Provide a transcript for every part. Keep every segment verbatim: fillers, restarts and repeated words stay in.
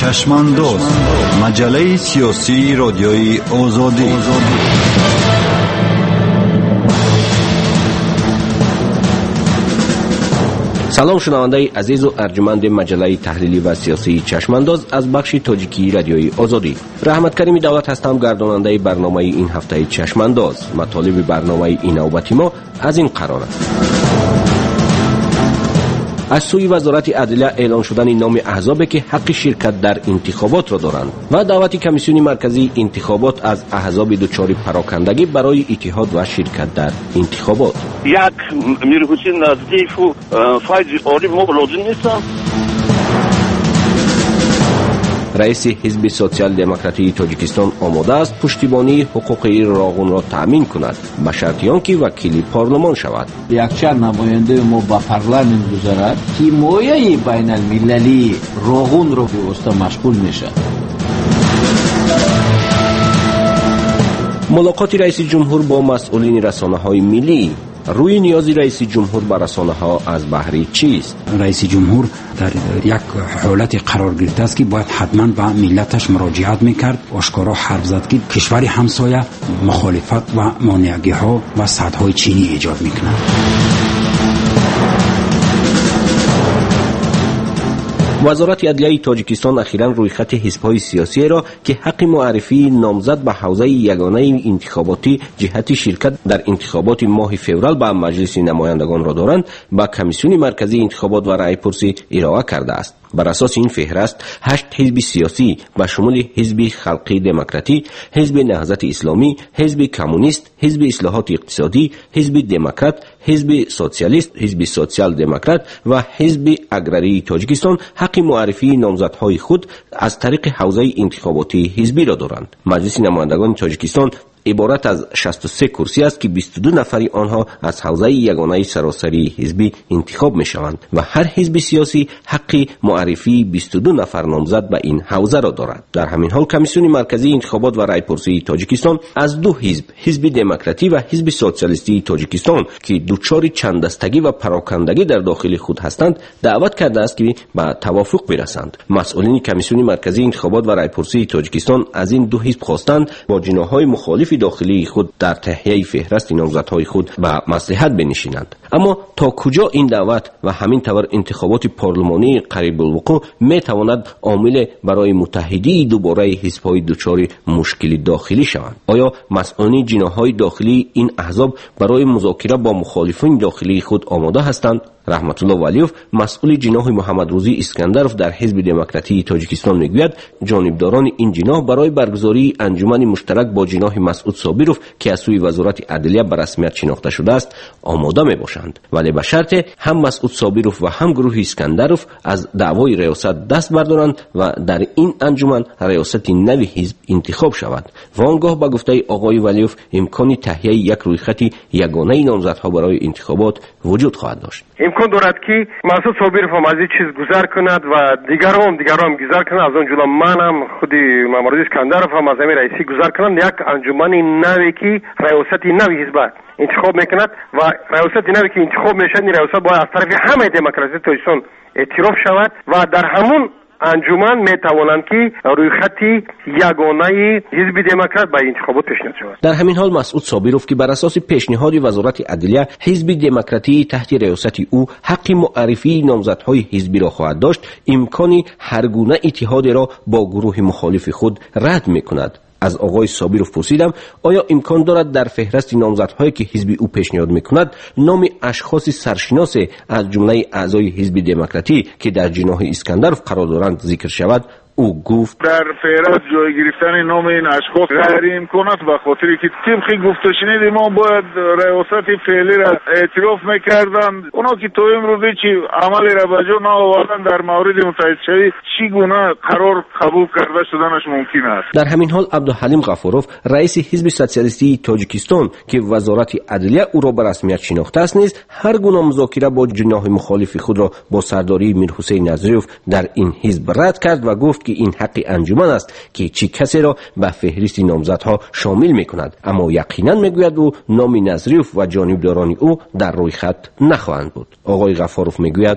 چشمانداز، مجله سیاسی رادیوی آزادی. سلام شنونده عزیز و ارجمند مجله تحلیلی و سیاسی چشمانداز از بخش تاجیکی رادیوی آزادی. رحمت کریمی دعوت هستم، گرداننده برنامه این هفته چشمانداز. مطالب برنامه این نوبتی ما از این قرار است: از سوی وزارت عدلیه اعلان شدن نام احزابی که حق شرکت در انتخابات را دارند و دعوت کمیسیون مرکزی انتخابات از احزاب دچار پراکندگی برای اتحاد و شرکت در انتخابات. یک میرحسین نزدیف و فایز عالی ما لازم نیستم. رئیس حزب سوسیال دموکراتی تاجیکستان آماده است پشتیبانی حقوقی راغون را تأمین کند به شرط آنکه وکیل پارلمان شود. یکچند نماینده ما با پارلمان گذارد که مایه بین المللی راغون را به واسطه مشغول میشه. ملاقات رئیس جمهور با مسئولین رسانه‌های ملی. روی نیاز رئیس جمهور به رسانه‌ها از بهر چیست؟ رئیس جمهور در یک حالت قرار گرفته است که باید حتما به ملتش مراجعت میکرد. آشکارا حرف زد که کشور همسایه مخالفت و مانعگی‌ها و صدهای چینی ایجاد میکنند. وزارت عدلیه تاجیکستان اخیراً رویخط حزب‌های سیاسی را که حق معرفی نامزد به حوزه یگانه انتخاباتی جهت شرکت در انتخابات ماه فوریه به مجلس نمایندگان را دارند به کمیسیون مرکزی انتخابات و رأی پرسی ارائه کرده است. بر اساس این فهرست هشت حزب سیاسی به شمول حزب خلقی دموکراتی، حزب نهضت اسلامی، حزب کمونیست، حزب اصلاحات اقتصادی، حزب دموکرات، حزب سوسیالیست، حزب سوسیال دموکرات و حزب اگراری تاجیکستان حق معرفی نامزدهای خود از طریق حوزه انتخاباتی حزبی را دارند. مجلس نمایندگان تاجیکستان عبارت از شصت و سه کرسی است که بیست و دو نفری آنها از حوزه یگانه سراسری حزبی انتخاب می شوند و هر حزب سیاسی حق معرفی بیست و دو نفر نامزد به این حوزه را دارد. در همین حال کمیسیون مرکزی انتخابات و رأی پرسی تاجیکستان از دو حزب، حزب دموکراتی و حزب سوسیالیستی تاجیکستان که دچار چند دستگی و پراکندگی در داخل خود هستند دعوت کرده است که به توافق برسند. مسئولین کمیسیون مرکزی انتخابات و رأی پرسی تاجیکستان از این دو حزب خواستند با جناح‌های مخالف داخلی خود در تهیه فهرست نامزدهای خود به مصلحت بنشینند. اما تا کجا این دعوت و همین طور انتخابات پارلمانی قریب الوقوع می تواند عامل برای متحدی دوباره حزب‌های دچار مشکل داخلی شوند؟ آیا مسئولین جناح‌های داخلی این احزاب برای مذاکره با مخالفین داخلی خود آماده هستند؟ رحمت الله ولیوف، مسئول جناح محمد روزی اسکندرف در حزب دموکراتی تاجیکستان میگوید جانبداران این جناح برای برگزاری انجمن مشترک با جناح مسعود صابرف که از سوی وزارت عدلیه به رسمیت شناخته شده است آماده می باشند، ولی به شرط هم مسعود صابرف و هم گروه اسکندرف از دعوای ریاست دست بردارند و در این انجمن ریاست نوی حزب انتخاب شود. و آنگاه به گفته آقای ولیوف امکان تهیه یک رویخط یگانه نامزدها برای انتخابات وجود خواهد داشت. امکان دارد که مسعود صابرف هم از این چیز گذر کند و دیگر هم دیگر هم گذر کند، از اون جمله من هم خودی محمد اسکندرف هم از همین رئیسی گذر کنند. یک انجمن نوی که ریاست نوی حزب انتخاب میکند و ریاست نوی که انتخاب میشه این ریاست باید از طرف همه دموکراسی تاجیکستان اعتراف شود و در همون انجمن می توانند که روی خطی یگانه حزب دموکرات به انتخابات پیشنهاد شود. در همین حال مسعود صابرف که بر اساس پیشنهاد وزارت عدلیه حزب دموکراتی تحت ریاست او حق معرفی نامزدهای حزبی را خواهد داشت، امکانی هر گونه اتحاد را با گروه مخالف خود رد میکند. از آقای صابرف پرسیدم آیا امکان دارد در فهرست نامزدهایی که حزب او پیشنهاد میکند نام اشخاص سرشناس از جمله اعضای حزب دموکراتی که در جناح اسکندرف قرار دارند ذکر شود؟ او گفت در فهرست جای گرفتن نام این اشخاص غیر امکان است به خاطر که طبق گفته شنید ما باید ریاست فعلی را اعتراف میکردند. اونا که تا امروزی چی عمل را به جا نآوردن در مورد متحد شوی چی گونه قرار قبول کرده شدنش ممکن است؟ در همین حال عبدالحلیم غفاروف رئیس حزب سوسیالیستی تاجیکستان که وزارت عدلیه او را به رسمیت شناخته است نیز هر گونه مذاکره با جناح مخالف خود را با سرداری میرحسین نظریوف در این حزب رد کرد و گفت که این حق انجمن است که چی کسی را به فهرست نامزدها شامل میکند، اما یقینا میگوید او نام نظریوف و جانبداران او در روی خط نخواهند بود. آقای غفاروف میگوید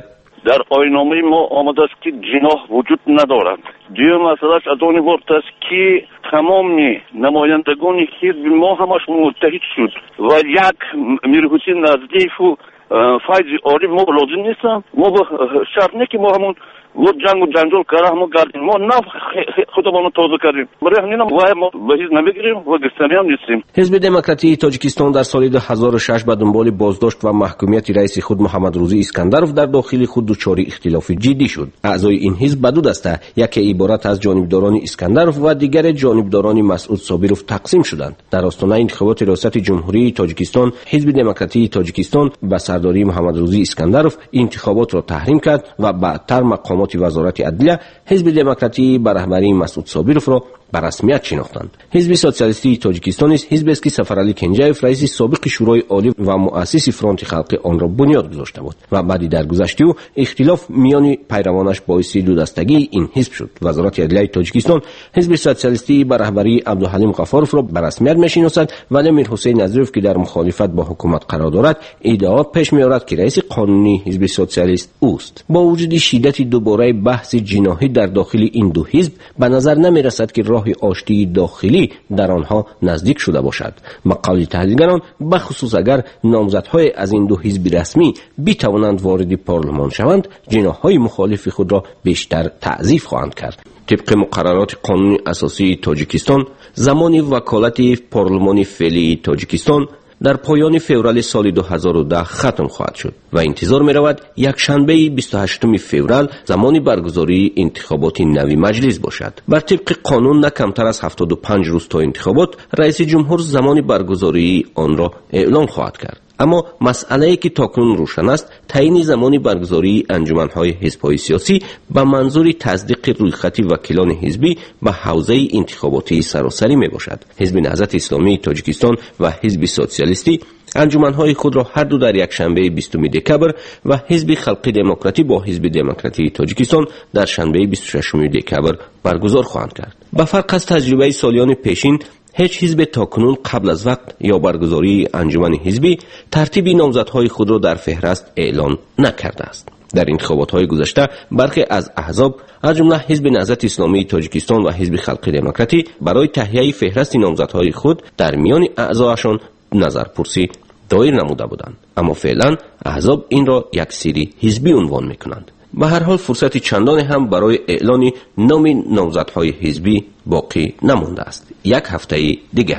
در آیین‌نامه ما آمده است که جناح وجود ندارد. دوم مسئلهش از آن وقت است که تمام نمایندگان حزب ما همش متحد شد و یک میرحسین نزدیف و فیض عارف ما لازم نیستم. ما شرط نه که ما همون و جنگ و جنجال کردیم ما کردیم، ما نه خودمون تازه کردیم، برای همین ما به هیچ نمیگیریم و گستانی هم نیستیم. حزب دموکراتی تاجیکستان در سال دو هزار و شش به دنبال بازداشت و محکومیت رئیس خود محمد روزی اسکندرov در داخل خود دچار اختلاف جدی شد. اعضای این حزب به دو دسته، یکی عبارت از جانبداران اسکندرov و دیگر جانبداران مسعود صابرov تقسیم شدند. در آستانه انتخابات ریاست جمهوری تاجیکستان، حزب دموکراتی تاجیکستان به سرداری محمد روزی اسکندرov انتخابات را تحریم کرد و بعدتر مقامات وزارت عدلیه حزب دموکراتی به رهبری مسعود صابرov را به رسمیت شناختند. حزب سوسیالیستی تاجیکستان است حزبی است که سفرعلی کنجایف رئیس سابق شورای عالی و مؤسس فرانت خلقی آن را بنیاد گذاشته بود و بعد در گذشته او اختلاف میان پیروانش باعث دو دستگی این حزب شد. وزارت عدلیه تاجیکستان حزب سوسیالیستی به رهبری عبدالحلیم غفارov را به رسمیت میشناسد، ولی میرحسین نظیرov که در مخالفت با حکومت قرار دارد ادعا پیش میآورد که رئیس قانونی حزب سوسیالیست اوست. با وجود شدت دوباره بحث جناحی در داخل این دو حزب به نظر نمیرسد که راه آشتی داخلی در آنها نزدیک شده باشد. مقاله تحلیلگران به خصوص اگر نامزدهای از این دو حزب رسمی بتوانند وارد پارلمان شوند، جناحهای مخالف خود را بیشتر تعضیف خواهند کرد. طبق مقررات قانون اساسی تاجیکستان، زمان وکالت پارلمان فعلی تاجیکستان در پایان فوریه سال دو هزار و ده ختم خواهد شد و انتظار می رود یک شنبه بیست و هشتم فوریه زمان برگزاری انتخابات نوی مجلس باشد. بر طبق قانون نه کمتر از هفتاد و پنج روز تا انتخابات رئیس جمهور زمان برگزاری آن را اعلام خواهد کرد. اما مسئله‌ای که تاکنون روشن است تعیین زمان برگزاری انجمن‌های حزب‌های سیاسی به منظور تصدیق رویخط وکیلان حزبی به حوزه انتخاباتی سراسری میباشد. حزب نهضت اسلامی تاجیکستان و حزب سوسیالیستی انجمن‌های خود را هر دو در یک شنبه بیستم دکبر و حزب خلقی دموکراتی با حزب دموکراتی تاجیکستان در شنبه بیست و ششم دکبر برگزار خواهند کرد. به فرق از تجربه سالیان پیشین، هیچ حزب تاکنون قبل از وقت یا برگزاری انجمن حزبی ترتیب نامزدهای خود را در فهرست اعلان نکرده است. در انتخابات‌های گذشته برخی از احزاب از جمله حزب نهضت اسلامی تاجیکستان و حزب خلقی دموکراتی برای تهیه فهرست نامزدهای خود در میان اعضایشان نظرپرسی دایر نموده بودند، اما فعلا احزاب این را یک سری حزبی عنوان می‌کنند. به هر حال فرصت چندانی هم برای اعلان نام نامزدهای حزبی باقی نمانده است. یک هفته دیگر.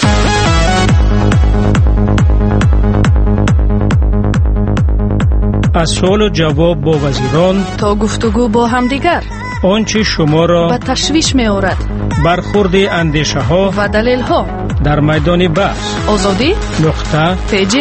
از سوال و جواب با وزیران تا گفتگو با همدیگر، آنچه شما را به تشویش می آورد، برخورد اندیشه ها و دلیل ها در میدان بحث. آزادی نقطه پیجی.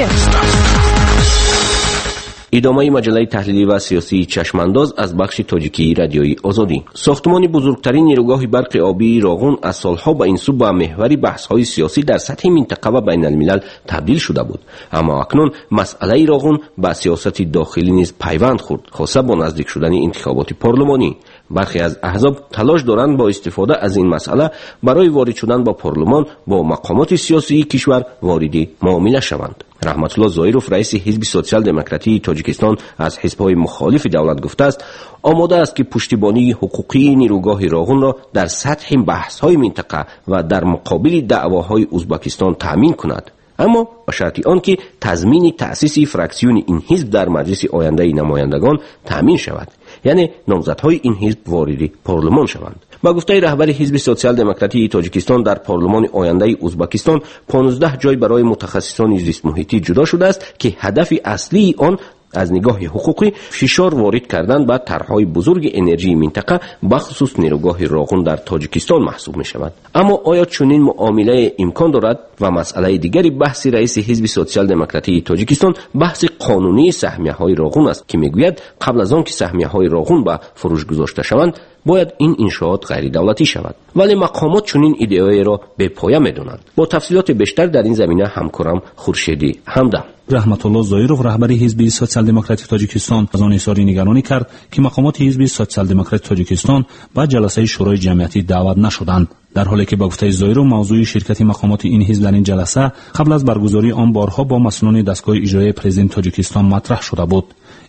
ادامه مجله تحلیلی و سیاسی چشمانداز از بخش تاجیکی رادیوی آزادی. ساختمان بزرگترین نیروگاه برق آبی راغون از سالها به این سو به محور بحث‌های سیاسی در سطح منطقه و بین الملل تبدیل شده بود، اما اکنون مسئله راغون به سیاست داخلی نیز پیوند خورد، خاصه با نزدیک شدن انتخابات پارلمانی. برخی از احزاب تلاش دارند با استفاده از این مسئله برای وارد شدن با پارلمان با مقامات سیاسی کشور وارد معامله شوند. رحمت الله ظاهرov رئیس حزب سوسیال دموکراتی تاجیکستان از حزب‌های مخالف دولت گفته است آماده است که پشتیبانی حقوقی نیروگاه راغون را در سطح بحث‌های منطقه و در مقابل دعواهای ازبکستان تامین کند، اما با شرط آنکه تضمین تأسیس فراکسیون این حزب در مجلس آینده نمایندگان تامین شود، یعنی نامزدهای این حزب وارد پارلمان شوند. با گفته رهبر حزب سوسیال دموکراتی تاجیکستان در پارلمان آینده ازبکستان پانزده جای برای متخصصان زیست محیطی جدا شده است که هدف اصلی آن از نگاه حقوقی فشار وارد کردن به طرح‌های بزرگ انرژی منطقه بخصوص نیروگاه راغون در تاجیکستان محسوب می شود. اما آیا چنین معامله امکان دارد؟ و مسئله دیگری بحث رئیس حزب سوسیال دموکراتی تاجیکستان بحث قانونی سهمیه‌های راغون است که میگوید قبل از آن که سهمیه‌های راغون به فروش گذاشته شوند باید این انشاءات غیر دولتی شود، ولی مقامات چنین ایده‌ای را به پایه می‌دانند. با تفصیلات بیشتر در این زمینه همکارم خورشیدی همدم. رحمت الله ظاهرov رهبر حزب سوسیال دموکراتی تاجیکستان از آن اظهار نگرانی کرد که مقامات حزب سوسیال دموکراتی تاجیکستان به جلسه شورای جمعیتی دعوت نشدند، در حالی که با گفته ظاهرov موضوع شرکت مقامات این حزب در این جلسه قبل از برگزاری آن بارها با مسئولان دستگاه اجرایی پرزیدنت تاجیکستان مطرح شده بود.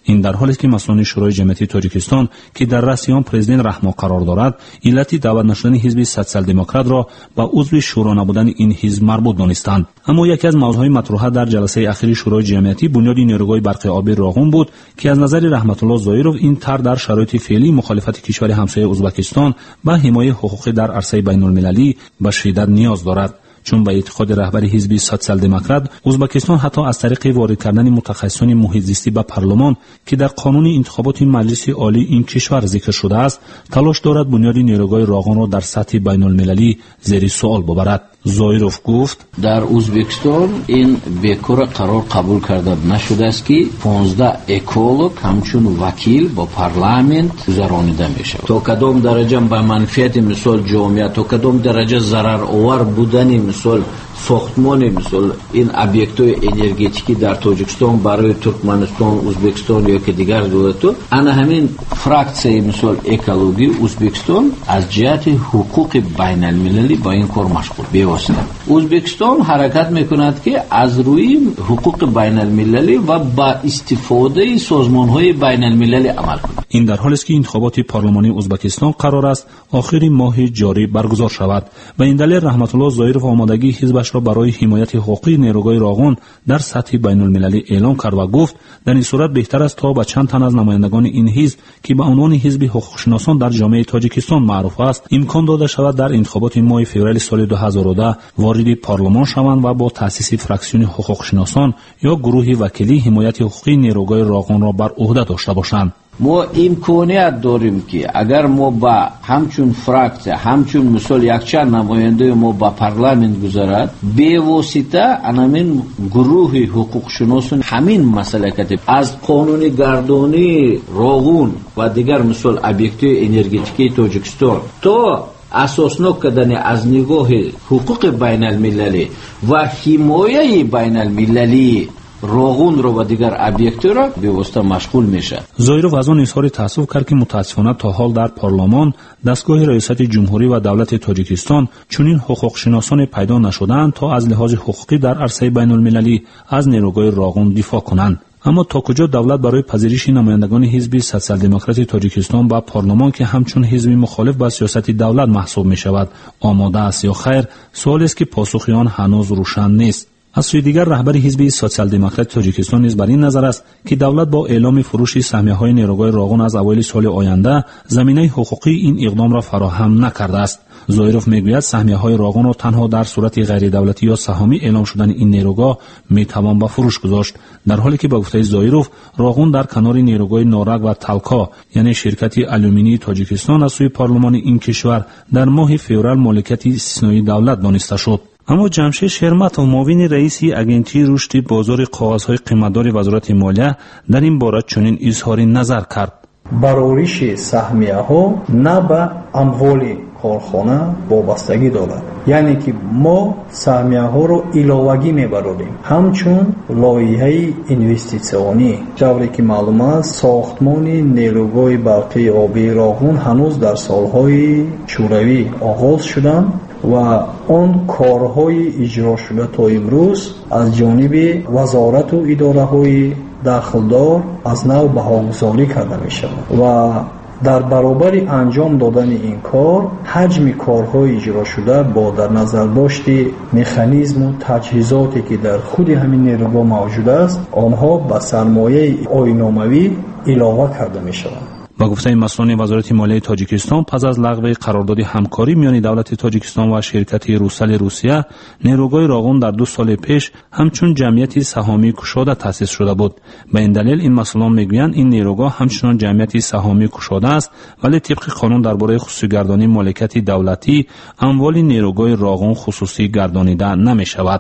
این در حالی است که مسئولان شورای جمعیتی تاجیکستان که در رأس آن پرزیدنت رحمان قرار دارد، علت دعوت نشدن حزب سوسیال دموکرات را با عضو شورا نبودن این حزب مربوط دانستند. اما یکی از موضوعهای مطروح در جلسه اخیر شورای جمعیتی بنیاد نیروگاه برق آبی راغون بود که از نظر رحمت الله زایروف این طرح در شرایط فعلی مخالفت کشور همسایه ازبکستان با حمایت حقوقی در عرصه بین المللی به شدت نیاز دارد، چون به اعتقاد رهبر حزب سوسیال دموکرات ازبکستان حتی از طریق وارد کردن متخصصان محیط زیستی به پارلمان که در قانون انتخابات مجلس عالی این کشور ذکر شده است، تلاش دارد بنیاد نیروگاه راغون را در سطح بین المللی زیر سوال ببرد. زایروف گفت در ازبکستان این بکور قرار قبول کرده نشده است که پانزده اکولوگ همچون وکیل با پارلمنت گذرانیده می شود. تا کدام درجه به منفعت مثال جامعه، تا کدام درجه ضرر آور بودن مثال ساختمان مثال این ابیکت‌های انرژتیکی در تاجیکستان برای ترکمنستان، ازبکستان یا که دیگر دولت‌ها، انا همین فراکسیه مثال اکولوژی ازبکستان از جهت حقوق بین المللی با این کار مشغول بیواسطه. ازبکستان حرکت میکند که از روی حقوق بین المللی و با استفاده سازمان‌های بین المللی عمل کند. این در حالی است که انتخابات پارلمانی ازبکستان قرار است آخر ماه جاری برگزار شود. به این دلیل رحمت الله زایروف آمادگی حزبش را برای حمایت حقوقی نیروگاه راغون در سطح بین المللی اعلام کرد و گفت در این صورت بهتر است تا با چند تن از نمایندگان این حزب که به عنوان حزب حقوقشناسان در جامعه تاجیکستان معروف است امکان داده شود در انتخابات ماه فوریه سال دو هزار و ده وارد پارلمان شوند و با تأسیس فراکسیون حقوقشناسان یا گروه وکیلی حمایت حقوقی نیروگاه راغون را بر عهده داشته باشند. ما امکانیت داریم که اگر ما با همچون فراکسیه همچون مثال یک چند نماینده ما با پارلمنت گذارد به واسطه همین گروه حقوق شناسان همین مسئله کتب از قانون گردانی راغون و دیگر مثال ابیکت‌های انرژتیکی تاجیکستان تا اساسناک کردن از نگاه حقوق بین المللی و حمایه بین المللی راغون رو و دیگر ابیکت‌ها را به واسطه مشغول میشه. زایروف از آن اظهار تأسف کرد که متاسفانه تا حال در پارلمان دستگاه ریاست جمهوری و دولت تاجیکستان چنین حقوق شناسان پیدا نشدند تا از لحاظ حقوقی در عرصه بین المللی از نیروگاه راغون دفاع کنند. اما تا کجا دولت برای پذیرش نمایندگان حزب سوسیال دموکرات تاجیکستان با پارلمان که همچون حزب مخالف با سیاست دولت محسوب می شود آماده است یا خیر، سوال است که پاسخ آن هنوز روشن نیست. از سوی دیگر رهبر حزب سوسیال دموکرات تاجیکستان نیز بر این نظر است که دولت با اعلام فروش سهمیه‌های نیروگاه راغون از اوایل سال آینده زمینه حقوقی این اقدام را فراهم نکرده است. زایروف میگوید سهمیه‌های راغون را تنها در صورت غیر دولتی یا سهامی اعلام شدن این نیروگاه میتوان به فروش گذاشت، در حالی که با گفته زایروف راغون در کنار نیروگاه نارنگ و تلکا یعنی شرکت آلومینی تاجیکستان از سوی پارلمان این کشور در ماه فوریه مالکیت استثنایی دولت دانسته شد. اما جمشید شرمت و معاون رئیس اجنسی رشد بازار کاغذهای قیمتدار وزارت مالیه در این باره چنین اظهار نظر کرد: برآورش سهمیه‌ها نه به اموال کارخانه وابستگی دارد، یعنی که ما سهمیه‌ها رو علاوگی می‌بریم. همچون لایحه اینوستیسیونی جوری که معلوم است ساختمان نیروگاه برقی آبی راغون هنوز در سالهای شوروی آغاز شدند و آن کارهای اجرا شده تا امروز از جانب وزارت و اداره‌های داخلدار از نو بهاگذاری کرده می شود و در برابر انجام دادن این کار حجم کارهای اجرا شده با در نظر داشت مکانیزم و تجهیزاتی که در خود همین نیروگاه موجود است آنها به سرمایه آیین‌ناموی علاوه کرده می شود. با گفته مسئولان وزارت مالیه تاجیکستان پس از لغو قرارداد همکاری میان دولت تاجیکستان و شرکت روسل روسیه، نیروگاه راغون در دو سال پیش همچون جمعیتی سهامی گشاده تأسیس شده بود. به این دلیل این مسئولان میگویند این نیروگاه همچنان جمعیتی سهامی گشاده است، ولی طبق قانون درباره خصوصی گردانی مالکیت دولتی اموال نیروگاه راغون خصوصی گردانیده نمی شود.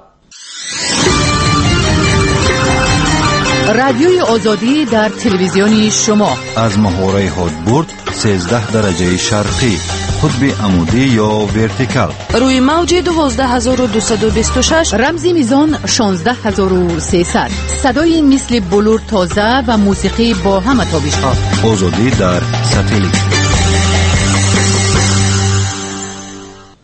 رادیوی آزادی در تلویزیون شما از محوره هادبورد سیزده درجه شرقی، قطب عمودی یا ورتیکال، روی موج دوازده هزار و دویست و بیست و شش، رمزی میزان شانزده هزار و سیصد، صدای مثل بلور تازه و موسیقی با همه تابش‌ها. آزادی در ساتلیت.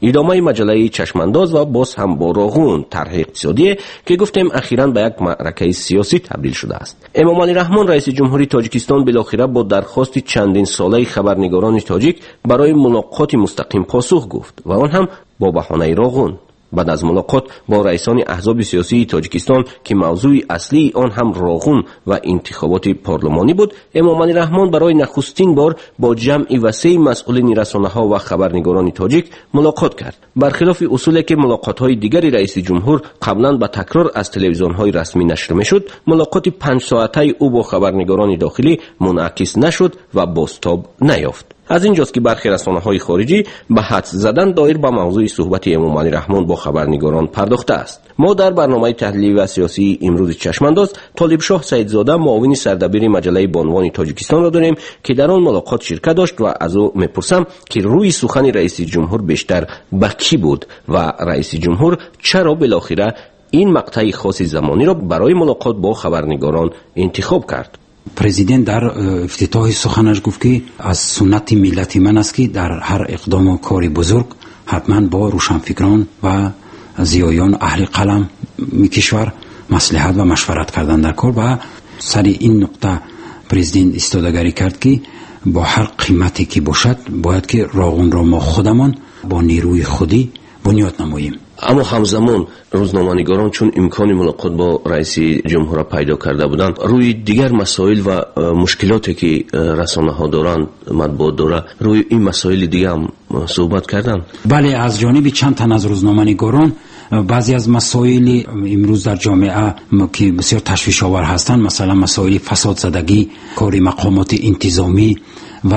ادامه مجله چشمانداز و باز هم با راغون طرح اقتصادی که گفتیم اخیراً به یک معرکه سیاسی تبدیل شده است. امامعلی رحمان رئیس جمهوری تاجیکستان بالاخره با درخواست چندین ساله خبرنگاران تاجیک برای ملاقات مستقیم پاسخ گفت و آن هم با بهانه راغون. بعد از ملاقات با رئیسان احزاب سیاسی تاجیکستان که موضوع اصلی آن هم راغون و انتخابات پارلمانی بود، امامعلی رحمان برای نخستین بار با جمعی وسیع مسئولین رسانه‌ها و خبرنگاران تاجیک ملاقات کرد. برخلاف اصولی که ملاقات‌های دیگری رئیس جمهور قبلا به تکرار از تلویزیون‌های رسمی نشر می‌شد، ملاقات پنج ساعته او با خبرنگاران داخلی منعکس نشد و بازتاب نیافت. از اینجاست که برخی رسانه‌های خارجی به حدس زدن دایر به موضوع صحبت امامعلی رحمان با خبرنگاران پرداخته است. ما در برنامه تحلیلی و سیاسی امروز چشمانداز طالب شاه سیدزاده معاون سردبیر مجله بانوان تاجیکستان را داریم که در آن ملاقات شرکت داشت و از او میپرسم که روی سخن رئیس جمهور بیشتر به کی بود و رئیس جمهور چرا بالاخره این مقطع خاص زمانی را برای ملاقات با خبرنگاران انتخاب کرد. پرزیدنت در افتتاح سخنش گفت که از سنت ملت من است که در هر اقدام و کار بزرگ حتما با روشنفکران و زیایان اهل قلم می کشور مصلحت و مشورت کردن در کار و سر این نقطه پرزیدنت استادگاری کرد که با هر قیمتی که باشد باید که راغون را ما خودمان با نیروی خودی بنیاد نماییم. اما همزمان روزنامه‌نگاران چون امکان ملاقات با رئیس جمهور را پیدا کرده بودند، روی دیگر مسائل و مشکلاتی که رسانه‌ها دارند، مطبوعات داره، روی این مسائل دیگه هم صحبت کردند. بله، از جانب چند تن از روزنامه‌نگاران بعضی از مسائل امروز در جامعه که بسیار تشویش آور هستند، مثلا مسائل فساد زدگی، کار مقامات انتظامی و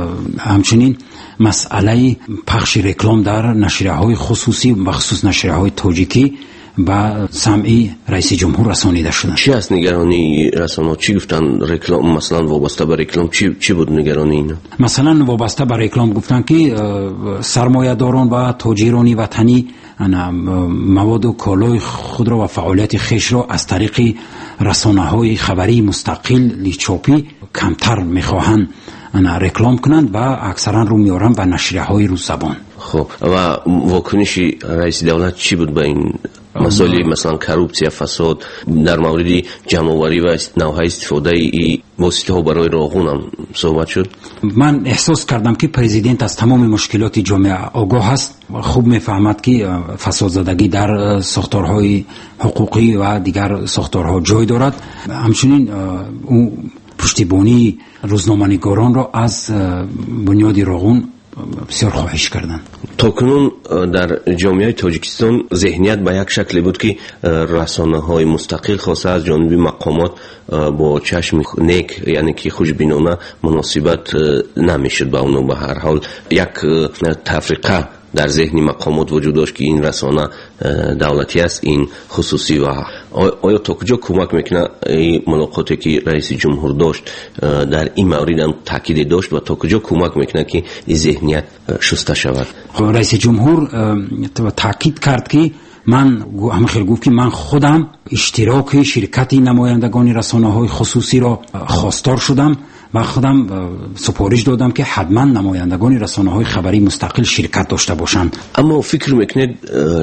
همچنین مسئله پخش رکلام در نشریه‌های خصوصی و خصوص نشریه‌های تاجیکی و سمعی رئیس جمهور رسانیده شدند. چی است نگرانی رسانه‌ها؟ چی گفتن؟ رکلام مثلا وابسته به رکلام چی چی بود نگرانی اینا؟ مثلا وابسته به رکلام گفتن که سرمایه‌داران و تاجران وطنی مواد و کالای خود را و فعالیت خیش را از طریق رسانه‌های خبری مستقل چاپی کمتر می‌خواهند انا رکلام کنند و اکثرا رو میارن و نشریه‌های روز زبان. خب و واکنش رئیس دولت چی بود به این مسائل مثلا کروپسیا، فساد، در مورد جمع‌آوری و نوع استفاده ای واسطه‌ها برای راغون هم صحبت شد؟ من احساس کردم که پرزیدنت از تمام مشکلات جامعه آگاه است، خوب میفهمد که فساد زدگی در ساختارهای حقوقی و دیگر ساختارها جای دارد. همچنین او پشتیبانی روزنامه‌نگاران را از بنیاد راغون بسیار خواهش کردند. تاکنون در جامعه تاجیکستان ذهنیت به یک شکلی بود که رسانه‌های مستقل خاصه از جانب مقامات با چشم نیک، یعنی که خوشبینانه مناسبت نمیشد با اونو. به هر حال یک تفریقه در ذهن مقامات وجود داشت که این رسانه دولتی است، این خصوصی. و آیا تا کجا کمک میکنه این ملاقاتی که رئیس جمهور داشت در این مورد هم تاکید داشت و تا کجا کمک میکنه که این ذهنیت شسته شود؟ رئیس جمهور تاکید کرد که من همه خیلی گفت که من خودم اشتراک شرکت نمایندگان رسانه‌های خصوصی را خواستار شدم و خودم سپارش دادم که حتما نمایندگان رسانه‌های خبری مستقل شرکت داشته باشند. اما فکر میکنید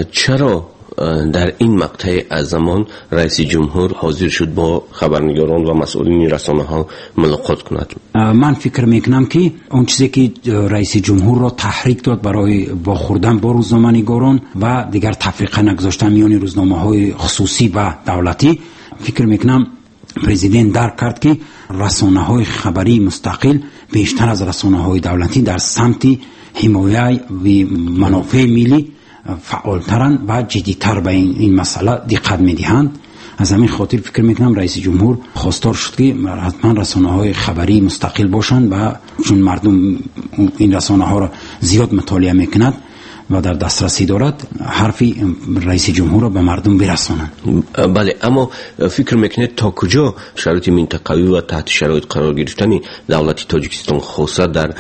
چرا در این مقطع از زمان رئیس جمهور حاضر شد با خبرنگاران و مسئولین رسانه‌ها ملاقات کند؟ من فکر میکنم که اون چیزی که رئیس جمهور را تحریک داد برای واخوردن با روزنامه‌نگاران و دیگر تفریقه نگذاشتن میان روزنامه‌های خصوصی و دولتی، فکر میکنم پرزیدنت درک کرد که رسانه‌های خبری مستقل بیشتر از رسانه‌های دولتی در سمت حمایت و منافع ملی فعالترند و جدیتر به این, این مسئله دقت می‌دهند. از همین خاطر فکر میکنم رئیس جمهور خواستار شد که حتما رسانه‌های خبری مستقل باشند و چون مردم این رسانه‌ها را زیاد مطالعه میکنند و در دسترسی دارد، حرف رئیس جمهور را به مردم برسانند. بله، اما فکر میکنید تا کجا شرایط منطقوی و تحت شرایط قرار گرفتن دولت تاجیکستان خاصه در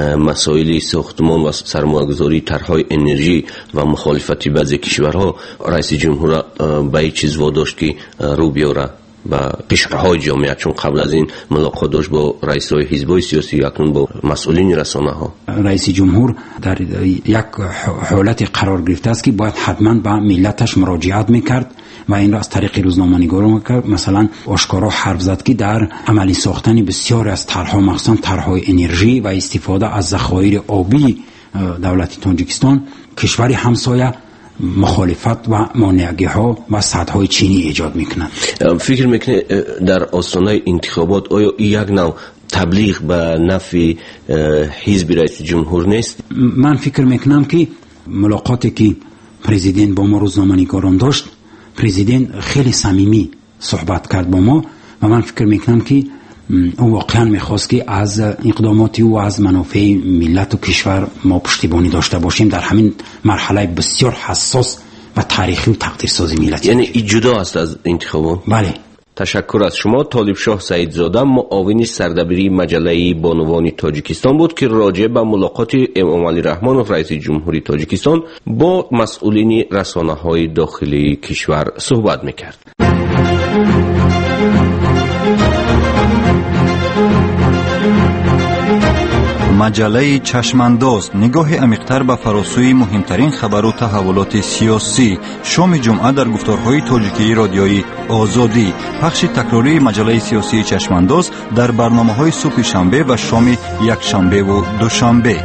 مسائل ساختمان و سرمایه‌گذاری، طرح‌های انرژی و مخالفت بعضی کشورها رئیس جمهور به این چیز واداشت که رو بیاره با قشرهای جامعه، چون قبل از این ملاقات داشت با رئیسای حزب‌های سیاسی، اکنون با مسئولین رسانه‌ها. رئیس جمهور در یک حالت قرار گرفته است که باید حتما به ملتش مراجعت میکرد و این را از طریق روزنامه‌نگاران میکرد. مثلا آشکارا حرف زد که در عملی ساختن بسیار از طرح‌ها، مخصوصا طرح‌های انرژی و استفاده از ذخایر آبی دولت تاجیکستان، کشور همسایه مخالفت و مانعگی‌ها و سدهای چینی ایجاد میکنند. فکر میکنه در آستانه انتخابات آیا یک نوع تبلیغ به نفع حزب رئیس جمهور نیست؟ من فکر میکنم که ملاقاتی که پرزیدنت با ما روزنامه‌نگاران داشت، پرزیدنت خیلی صمیمی صحبت کرد با ما و من فکر میکنم که او واقعا میخواست که از اقداماتی او از منافع ملت و کشور ما پشتیبانی داشته باشیم در همین مرحله بسیار حساس و تاریخی و تقدیرسازی ملت. یعنی این جدا است از انتخابات؟ بله. تشکر از شما. طالب شاه سعیدزاده، معاون سردبیری مجله بانوان تاجیکستان بود که راجع به ملاقات امام علی رحمان رئیس جمهوری تاجیکستان با مسئولین رسانه‌های داخلی کشور صحبت میکرد. مجله چشمانداز، نگاه عمیق‌تر به فراسوی مهمترین خبر و تحولات سیاسی. شام جمعه در گفتارهای تاجیکی رادیویی آزادی. پخش تکراری مجله سیاسی چشمانداز در برنامه‌های صبح شنبه و شام یک شنبه و دوشنبه.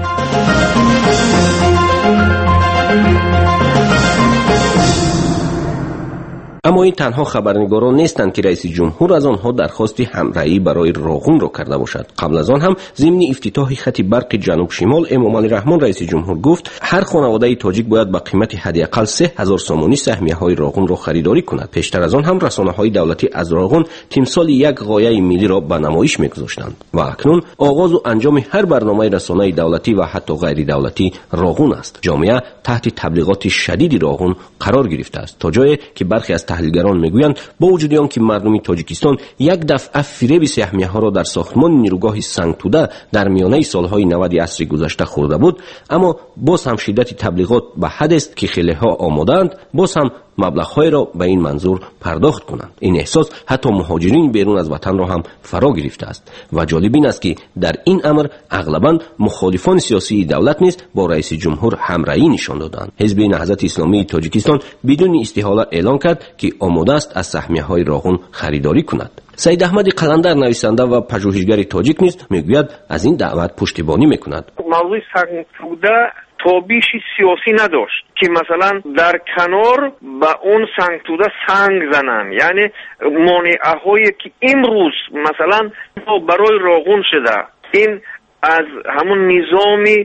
اما این تنها خبرنگاران نیستند که رئیس جمهور از آنها درخواست همراهی برای راغون را کرده باشد. قبل از آن هم ضمن افتتاح خط برق جنوب شمال، امام علی رحمان رئیس جمهور گفت هر خانواده تاجیک باید با قیمت حداقل سه هزار سومانی سهمیه‌های راغون را خریداری کند. پیشتر از آن هم رسانه‌های دولتی از راغون تمثال یک غایه ملی را به نمایش می‌گذاشتند و اکنون آغاز و انجام هر برنامه رسانه‌ای دولتی و حتی غیر دولتی راغون است. جامعه تحت تبلیغات شدید راغون قرار گرفته است، تا جایی که برخی از تحلیلگران میگویند با وجود آنکه مردم تاجیکستان یک دفعه فریب سهمیه ها را در ساختمان نیروگاه سنگ توده در میانه سالهای نود عصر گذشته خورده بود، اما باز هم شدت تبلیغات به حد است که خیلی ها آمادند باز هم مبلغ‌های را به این منظور پرداخت کنند. این احساس حتی مهاجرین بیرون از وطن را هم فرا گرفته است و جالب این است که در این امر اغلباً مخالفان سیاسی دولت نیز با رئیس جمهور همراهی نشان دادند. حزب نهضت اسلامی تاجیکستان بدون استحاله اعلان کرد که آماده است از سهمیه‌های راغون خریداری کند. سید احمد قلندر، نویسنده و پژوهشگر تاجیک نیز میگوید از این دعوت پشتیبانی میکند. موضوع سنگ توده تابیشی سیاسی نداشت که مثلا در کنار با اون سنگ توده سنگ زنن، یعنی مانعه هایی که امروز مثلا برای راغون شده، این از همون نظامی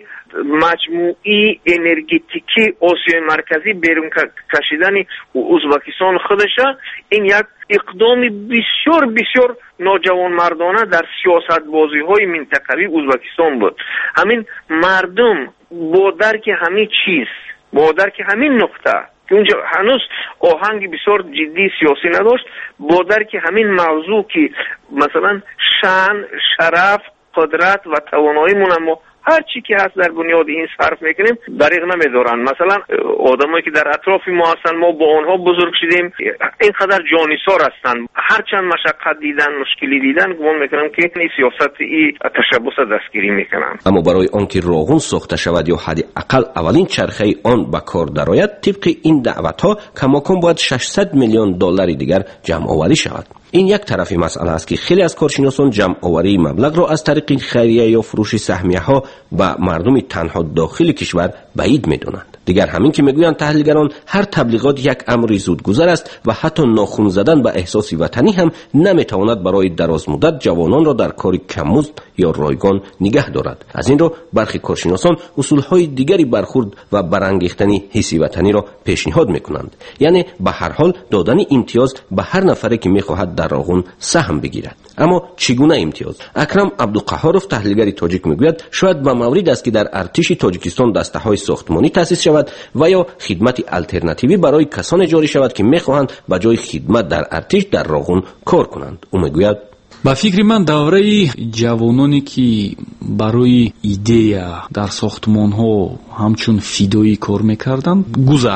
مجموعی انرژتیکی آسیای مرکزی بیرون کشیدن ازبکستان خودشه، این یک اقدام بسیار بسیار ناجوانمردانه در سیاست بازی های منطقوی ازبکستان بود. همین مردم با درک همین چیز، با درک همین نقطه که اونجا هنوز آهنگ بسیار جدی سیاسی نداشت، با درک همین موضوع که مثلا شان، شرف، قدرت و توانایی مون اما هر چی که هست در بنیاد این صرف میکنیم دریغ نمیدارن. مثلا آدمایی که در اطراف ما هستن، ما با آنها بزرگ شدیم، اینقدر جانیسار هستن، هر چند مشقت دیدن، مشکلی دیدن، گمان میکنم که این سیاست ای تشبث دستگیری میکنن. اما برای آنکه راغون ساخته شود یا حداقل اولین چرخه آن به کار درآید، طبق این دعوت ها کماکان باید ششصد میلیون دلار دیگر جمع آوری شود. این یک طرفی مسئله است که خیلی از کارشناسان جمع آوری مبلغ را از طریق خیریه یا فروش سهمیه ها و مردم تنها داخل کشور بعید می‌دانند. دیگر همین که میگویند تحلیلگران هر تبلیغات یک امر زودگذر است و حتی ناخن زدن به احساس وطنی هم نمیتواند برای دراز مدت جوانان را در کار کم‌مزد یا رایگان نگه دارد. از این رو برخی کارشناسان اصولهای دیگری برخورد و برانگیختن حس وطنی را پیشنهاد میکنند، یعنی به هر حال دادن امتیاز به هر نفری که میخواهد در راغون سهم بگیرد. اما چگونه امتیاز؟ اکرم عبدالقهارов تحلیلگر تاجیک میگوید شاید به مورد است که در ارتش تاجیکستان دسته‌های ساختمانی تأسیس شود و یا خدمت الترناتیوی برای کسان جاری شود که میخواهند به جای خدمت در ارتش در راغون کار کنند. او میگوید با فکر من دوره جوانانی که برای ایده در ساختمان ها همچون فیدایی کار میکردند گذشت.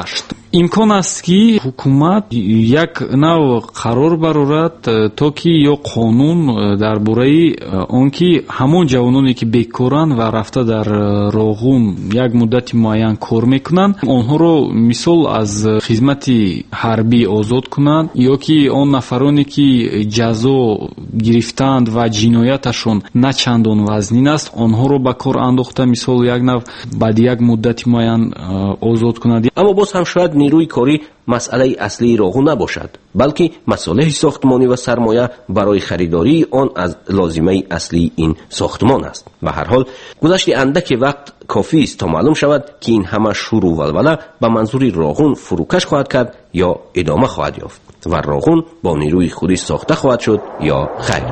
имкон аст ки ҳукумат як нав қарор барорад то ки ё қонун дар бораи он ки ҳамон ҷавононе ки бекоранд ва рафта дар роғун як муддати муайян кор мекунанд онҳоро мисол аз хизмати ҳарбӣ озод кунанд ё ки он нафароне ки ҷазо гирифтаанд ва ҷинояташон на чандон вазнин аст онҳоро ба кор андохта мисол як нав баъди як муддати муайян озод кунанд. аммо боз ҳам шояд нирӯи корӣ масъалаи аслии роғун набошад, балки масолиҳи сохтмонӣ ва сармоя барои харидории он аз лозимаи аслии ин сохтмон аст. ба ҳар ҳол гузашти андаке вақт кофист то маълум шавад ки ин ҳама шуру валвала ба манзури роғун фурӯкаш хоҳад кард ё идома хоҳад ёфт ва роғун бо нирӯи худӣ сохта хоҳад шуд ё хайр.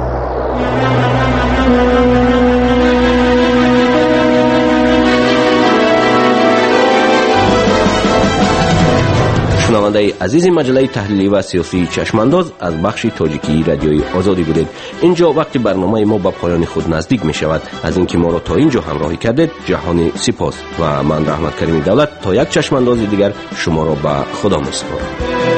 шунавандаи азизи маҷаллаи таҳлилӣ ва сиёсии чашмандоз аз бахши тоҷикии радиои озодӣ будед. инҷо вақти барномаи мо ба поёни худ наздик мешавад. аз ин ки моро то инҷо ҳамроҳӣ кардед ҷаҳони сипос ва ман раҳматкарими давлат то як чашмандози дигар шуморо ба худо месупорам.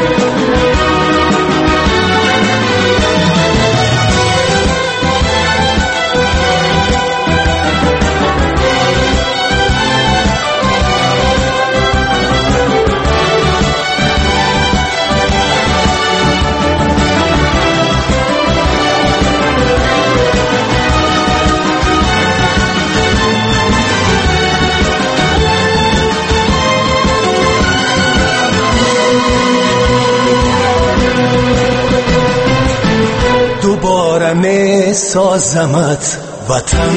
می سازمت وطن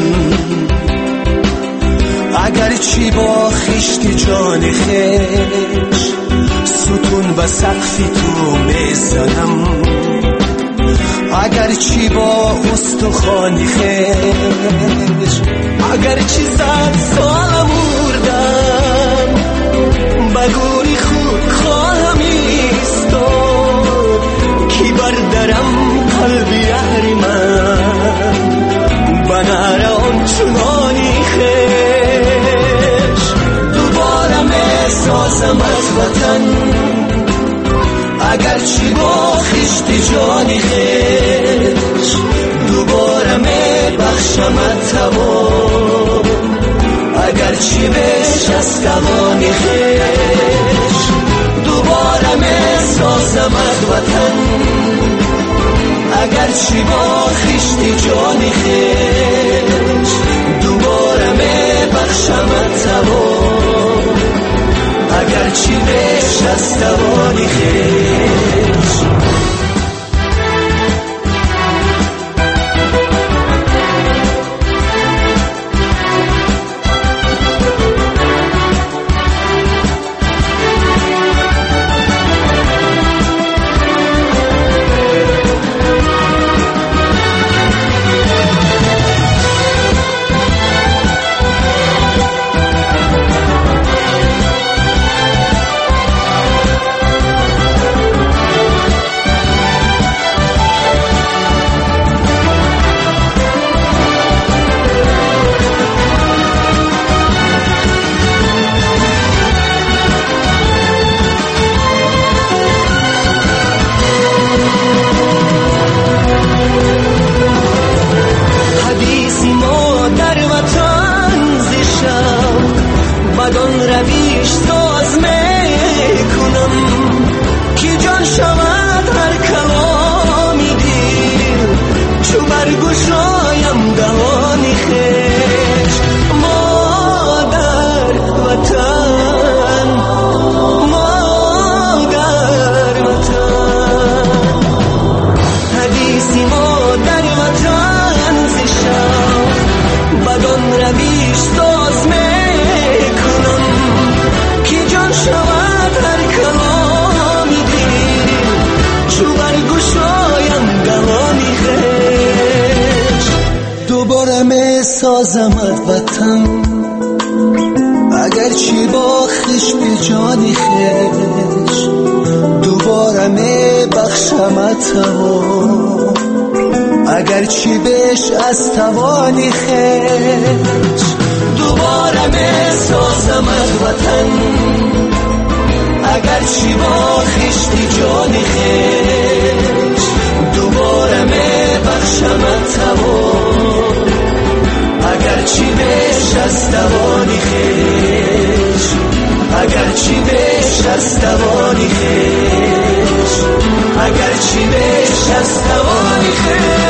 اگر چی با خشت جان خیش ستون و سقفی تو میزنم اگر چی با استخوانی خیش اگر چی صد سال مردم بگوری خود خواهم ایستاد کی بردرم قلبی یاری من بناره آن چنانی خیش دوباره می سازم از وطن اگر چی با خشت جانی خیش دوباره می بخشم توان اگر چی بیش از توانی خیش دوباره می سازم از وطن اگر چی با خشت جانی خیش دوباره می بخشم توان اگر چی بیش از توانی خیش سازمت وطن اگر چی با خشم جانی خیش دوباره می بخشمت توان اگر چی بیش از توانی خیش دوباره می سازمت وطن اگر توانی خیش، اگر چی بیش از توانی خیش، اگر چی بیش از توانی خیش.